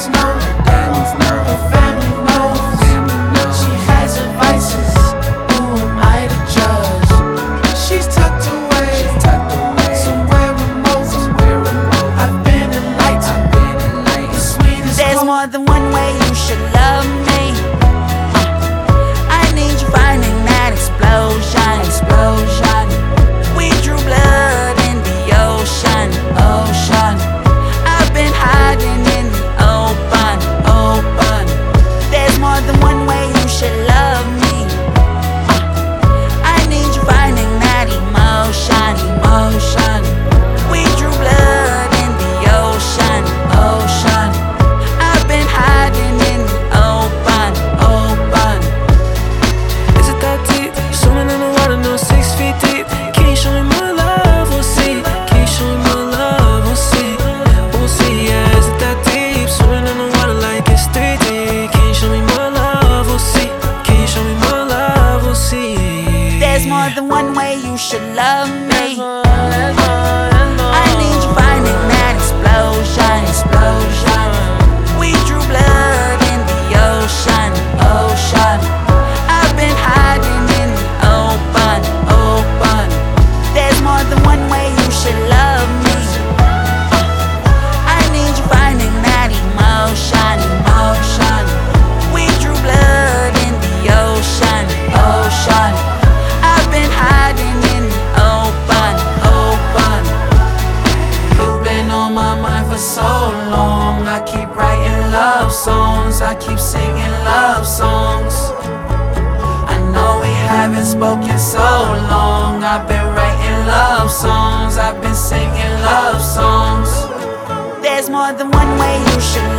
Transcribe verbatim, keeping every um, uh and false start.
parents know, her family knows. She has her vices, who am I to judge? She's tucked away, somewhere remote. I've been enlightened, the sweetest. There's more than one way you should love me. I need you finding that explosion, explosion. We drew blood in the ocean, ocean. I've been hiding in the open, open. There's more than one way you should love me. I need you finding that emotion, emotion. We drew blood in the ocean, ocean. I've been hiding in the open, open. Is it that deep? Swimming in the water, no six feet deep. Can you show me more love? We'll see. Can you show me more love? We'll see. We'll see, yeah. Is it that deep? Swimming in the water like it's three D. Can you show me more love? We'll see. Can you show me more love? We'll see. There's more than one way you should love me. I need you finding that explosion, explosion. We drew blood in the ocean, ocean. I've been hiding in the open, open. There's more than one way you should love me. I need you finding that emotion, emotion. We drew blood in the ocean, ocean. I've been hiding in the open, open. You've been on my mind for so long. I keep writing love songs, I keep singing love songs. I know we haven't spoken so long. I've been writing love songs, I've been singing love songs. There's more than one way you should